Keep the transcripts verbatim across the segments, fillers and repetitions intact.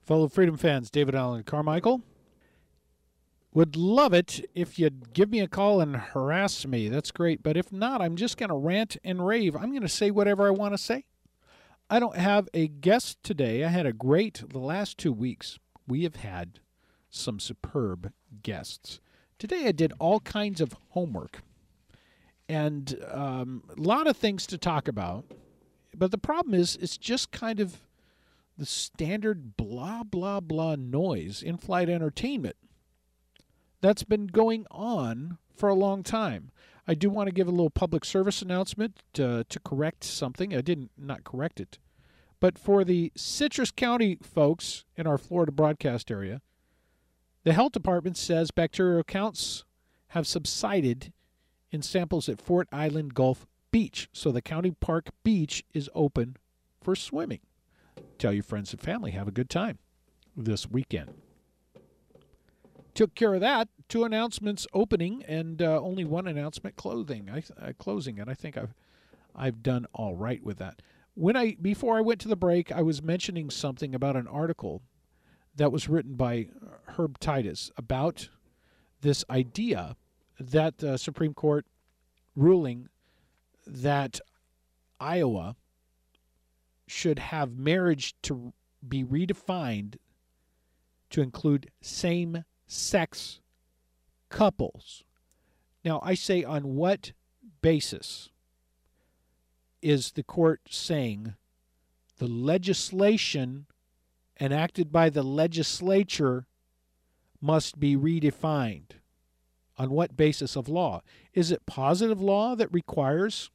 Fellow Freedom fans, David Allen Carmichael. Would love it if you'd give me a call and harass me. That's great. But if not, I'm just going to rant and rave. I'm going to say whatever I want to say. I don't have a guest today. I had a great, the last two weeks, we have had some superb guests. Today I did all kinds of homework and um, a lot of things to talk about. But the problem is it's just kind of the standard blah, blah, blah noise, in-flight entertainment that's been going on for a long time. I do want to give a little public service announcement to, to correct something. I didn't not correct it. But for the Citrus County folks in our Florida broadcast area, the health department says bacterial counts have subsided in samples at Fort Island Gulf Beach. So the county park beach is open for swimming. Tell your friends and family, have a good time this weekend. Took care of that. Two announcements opening and uh, only one announcement closing. I, uh, closing, and I think I've I've done all right with that. When I before I went to the break, I was mentioning something about an article that was written by Herb Titus about this idea that the Supreme Court ruling that Iowa should have marriage to be redefined to include same-sex couples. Now, I say, on what basis is the court saying the legislation enacted by the legislature must be redefined? On what basis of law? Is it positive law that requires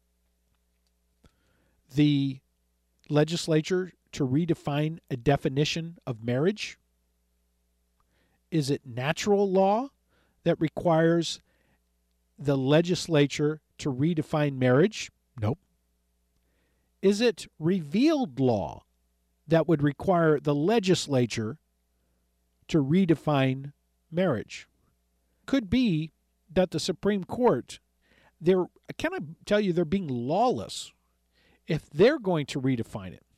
the legislature to redefine a definition of marriage? Is it natural law that requires the legislature to redefine marriage? Nope. Is it revealed law that would require the legislature to redefine marriage? Could be that the Supreme Court, they're, can I tell you, they're being lawless if they're going to redefine it.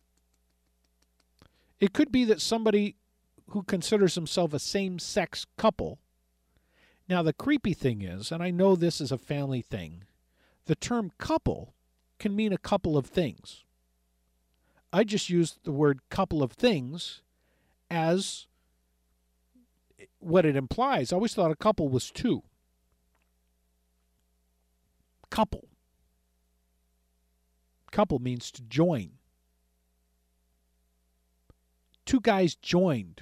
It could be that somebody who considers himself a same-sex couple. Now, the creepy thing is, and I know this is a family thing, the term couple can mean a couple of things. I just used the word couple of things as what it implies. I always thought a couple was two. Couple. Couple means to join. Two guys joined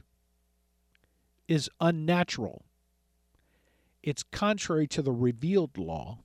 is unnatural. It's contrary to the revealed law.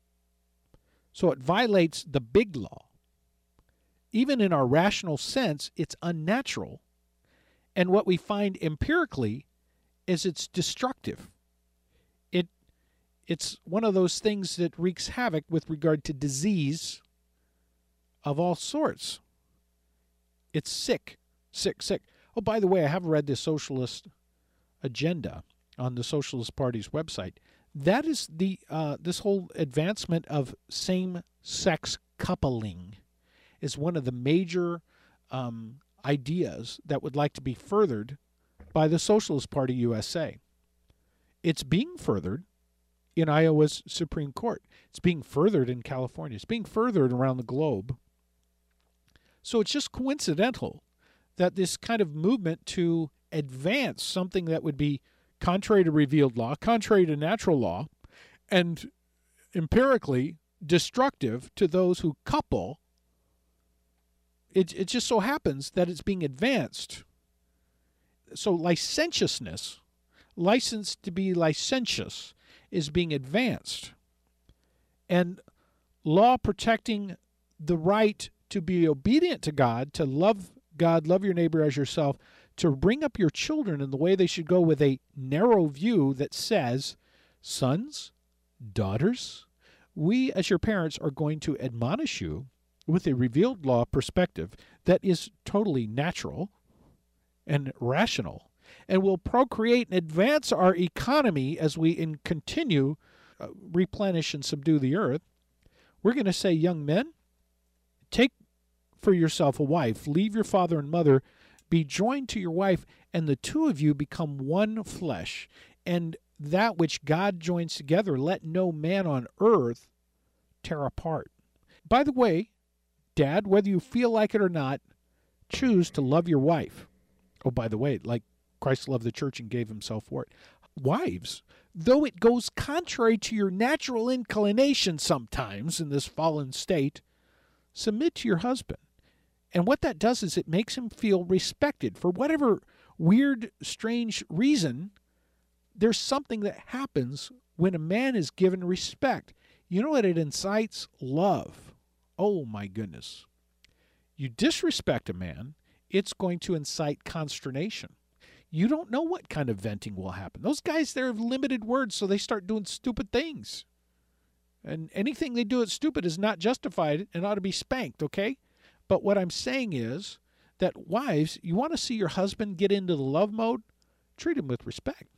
So it violates the big law. Even in our rational sense, it's unnatural. And what we find empirically is it's destructive. It, it's one of those things that wreaks havoc with regard to disease of all sorts. It's sick, sick, sick. Oh, by the way, I have read the Socialist Agenda on the Socialist Party's website. That is the uh, this whole advancement of same-sex coupling is one of the major um, ideas that would like to be furthered by the Socialist Party U S A. It's being furthered in Iowa's Supreme Court. It's being furthered in California. It's being furthered around the globe. So it's just coincidental that this kind of movement to advance something that would be contrary to revealed law, contrary to natural law, and empirically destructive to those who couple, it, it just so happens that it's being advanced. So licentiousness, license to be licentious, is being advanced. And law protecting the right to be obedient to God, to love God, love your neighbor as yourself, to bring up your children in the way they should go with a narrow view that says, sons, daughters, we as your parents are going to admonish you with a revealed law perspective that is totally natural and rational, and will procreate and advance our economy as we in continue uh, replenish and subdue the earth. We're going to say, young men, take for yourself a wife, leave your father and mother, be joined to your wife, and the two of you become one flesh. And that which God joins together, let no man on earth tear apart. By the way, Dad, whether you feel like it or not, choose to love your wife. Oh, by the way, like Christ loved the church and gave himself for it. Wives, though it goes contrary to your natural inclination sometimes in this fallen state, submit to your husband. And what that does is it makes him feel respected. For whatever weird, strange reason, there's something that happens when a man is given respect. You know what? It incites love. Oh, my goodness. You disrespect a man, it's going to incite consternation. You don't know what kind of venting will happen. Those guys, they have limited words, so they start doing stupid things. And anything they do that's stupid is not justified and ought to be spanked, okay? But what I'm saying is that wives, you want to see your husband get into the love mode? Treat him with respect.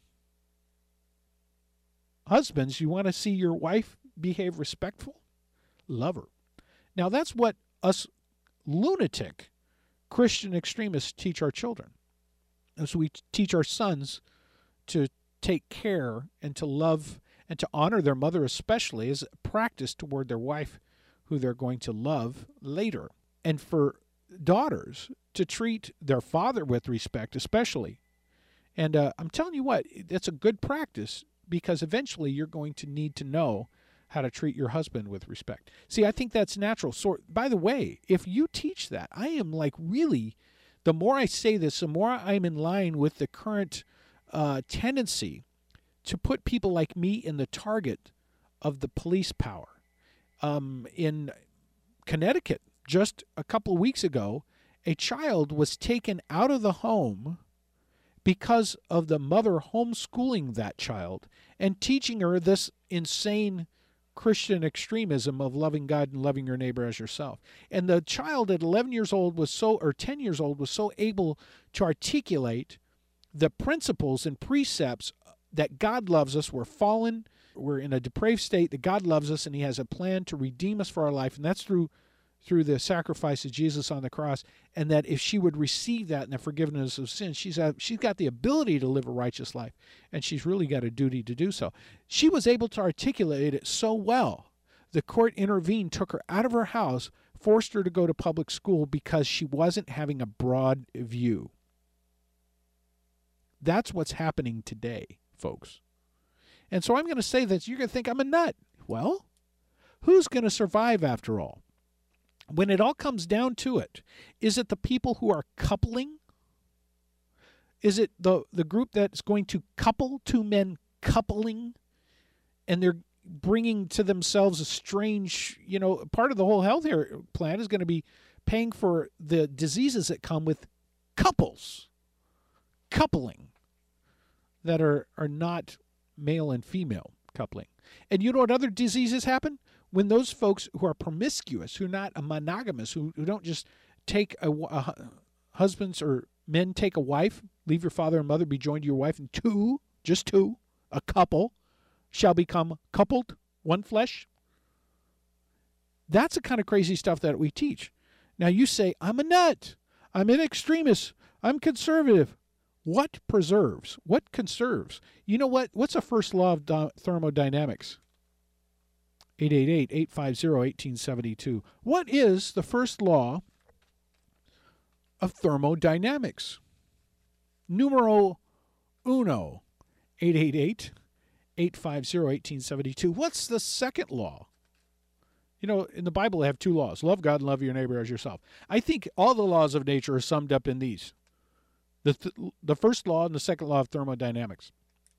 Husbands, you want to see your wife behave respectful? Love her. Now, that's what us lunatic Christian extremists teach our children. As we teach our sons to take care and to love and to honor their mother especially as a practice toward their wife who they're going to love later. And for daughters to treat their father with respect especially. And uh, I'm telling you what, that's a good practice because eventually you're going to need to know how to treat your husband with respect. See, I think that's natural. So, by the way, if you teach that, I am like really, the more I say this, the more I'm in line with the current uh, tendency to put people like me in the target of the police power. Um, in Connecticut, just a couple of weeks ago, a child was taken out of the home because of the mother homeschooling that child and teaching her this insane Christian extremism of loving God and loving your neighbor as yourself. And the child at eleven years old was so, or ten years old, was so able to articulate the principles and precepts that God loves us. We're fallen. We're in a depraved state, that God loves us, and he has a plan to redeem us for our life. And that's through through the sacrifice of Jesus on the cross, and that if she would receive that and the forgiveness of sins, she's a, she's got the ability to live a righteous life, and she's really got a duty to do so. She was able to articulate it so well. The court intervened, took her out of her house, forced her to go to public school because she wasn't having a broad view. That's what's happening today, folks. And so I'm going to say that you're going to think I'm a nut. Well, who's going to survive after all? When it all comes down to it, is it the people who are coupling? Is it the, the group that's going to couple, two men coupling, and they're bringing to themselves a strange, you know, part of the whole healthcare plan is going to be paying for the diseases that come with couples, coupling, that are, are not male and female coupling. And you know what other diseases happen? When those folks who are promiscuous, who are not monogamous, who, who don't just take a, a husbands or men take a wife, leave your father and mother, be joined to your wife, and two, just two, a couple, shall become coupled, one flesh. That's the kind of crazy stuff that we teach. Now you say, I'm a nut, I'm an extremist, I'm conservative. What preserves? What conserves? You know what? What's the first law of thermodynamics? eight eight eight, eight five zero, one eight seven two. What is the first law of thermodynamics? Numero uno, eight eight eight, eight five zero, one eight seven two. What's the second law? You know, in the Bible, they have two laws. Love God and love your neighbor as yourself. I think all the laws of nature are summed up in these. The, th- the first law and the second law of thermodynamics.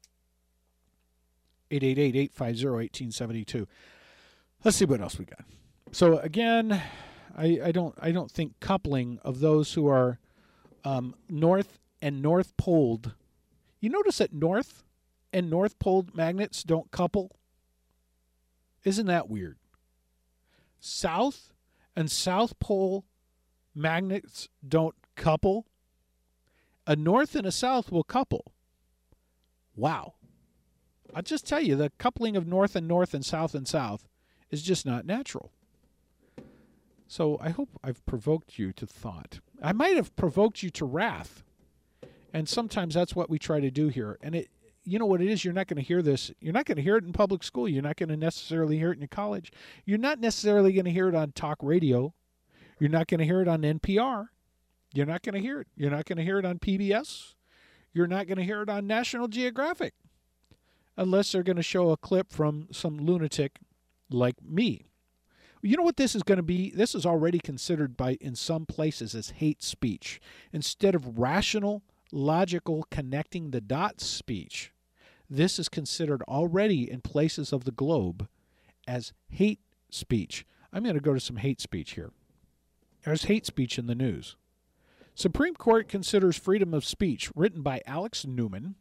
eight eight eight, eight five zero, one eight seven two. Let's see what else we got. So again, I, I don't I don't think coupling of those who are um, north and north poled. You notice that north and north poled magnets don't couple? Isn't that weird? South and south pole magnets don't couple. A north and a south will couple. Wow. I'll just tell you, the coupling of north and north and south and south is just not natural. So I hope I've provoked you to thought. I might have provoked you to wrath. And sometimes that's what we try to do here. And it, you know what it is? You're not going to hear this. You're not going to hear it in public school. You're not going to necessarily hear it in your college. You're not necessarily going to hear it on talk radio. You're not going to hear it on N P R. You're not going to hear it. You're not going to hear it on P B S. You're not going to hear it on National Geographic. Unless they're going to show a clip from some lunatic like me. You know what this is going to be? This is already considered by in some places as hate speech. Instead of rational, logical, connecting the dots speech, this is considered already in places of the globe as hate speech. I'm going to go to some hate speech here. There's hate speech in the news. Supreme Court considers freedom of speech, written by Alex Newman.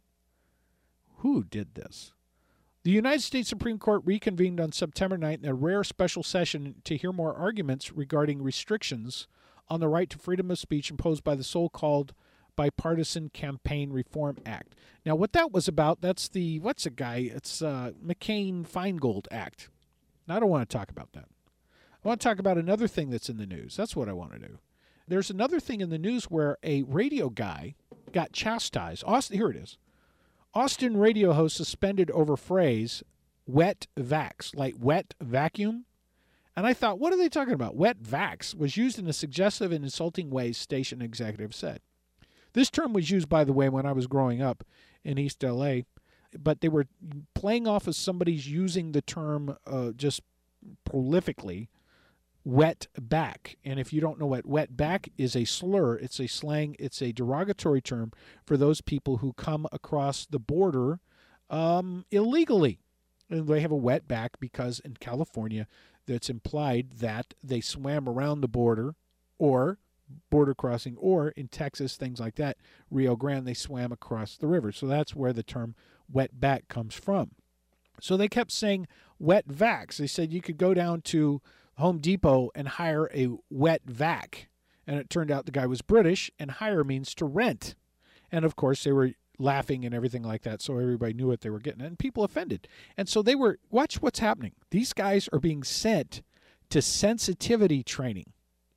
Who did this? The United States Supreme Court reconvened on September ninth in a rare special session to hear more arguments regarding restrictions on the right to freedom of speech imposed by the so-called Bipartisan Campaign Reform Act. Now, what that was about, that's the, what's a guy? It's uh, McCain-Feingold Act. Now, I don't want to talk about that. I want to talk about another thing that's in the news. That's what I want to do. There's another thing in the news where a radio guy got chastised. Austin, here it is. Austin radio host suspended over phrase wet vax, like wet vacuum. And I thought, what are they talking about? Wet vax was used in a suggestive and insulting way, station executive said. This term was used, by the way, when I was growing up in East L A, but they were playing off as somebody's using the term uh, just prolifically, wet back. And if you don't know what wet back is, a slur, it's a slang, it's a derogatory term for those people who come across the border um, illegally. And they have a wet back because in California, that's implied that they swam around the border or border crossing, or in Texas, things like that, Rio Grande, they swam across the river. So that's where the term wet back comes from. So they kept saying wet vax. They said you could go down to Home Depot and hire a wet vac. And it turned out the guy was British, and hire means to rent. And of course, they were laughing and everything like that, so everybody knew what they were getting, and people offended. And so they were, watch what's happening. These guys are being sent to sensitivity training.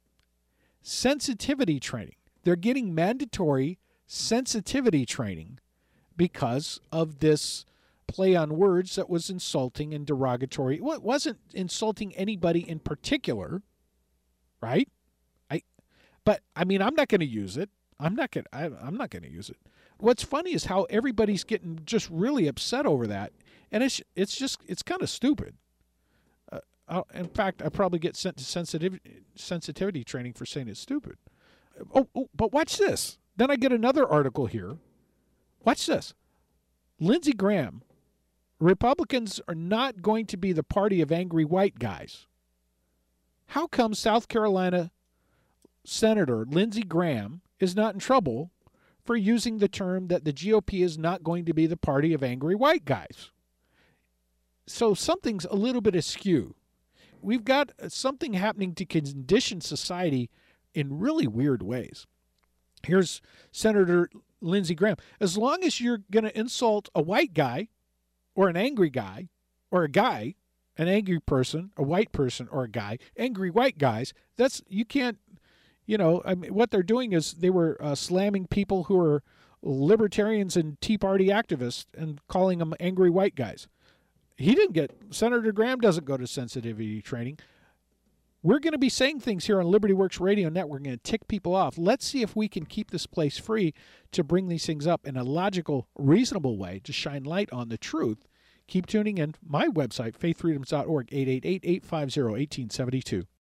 Sensitivity training. They're getting mandatory sensitivity training because of this play on words that was insulting and derogatory. Well, it wasn't insulting anybody in particular, right? I, but I mean, I'm not going to use it. I'm not going. I'm not going to use it. What's funny is how everybody's getting just really upset over that, and it's it's just it's kind of stupid. Uh, I'll, in fact, I probably get sent to sensitivity sensitivity training for saying it's stupid. Oh, oh, but watch this. Then I get another article here. Watch this. Lindsey Graham. Republicans are not going to be the party of angry white guys. How come South Carolina Senator Lindsey Graham is not in trouble for using the term that the G O P is not going to be the party of angry white guys? So something's a little bit askew. We've got something happening to condition society in really weird ways. Here's Senator Lindsey Graham. As long as you're going to insult a white guy or an angry guy or a guy, an angry person, a white person or a guy, angry white guys, that's, you can't, you know, I mean, what they're doing is they were uh, slamming people who are libertarians and Tea Party activists and calling them angry white guys. He didn't get, Senator Graham doesn't go to sensitivity training. We're going to be saying things here on Liberty Works Radio Network. We're going to tick people off. Let's see if we can keep this place free to bring these things up in a logical, reasonable way to shine light on the truth. Keep tuning in. My website, faith freedoms dot org, eight eight eight, eight five zero, one eight seven two.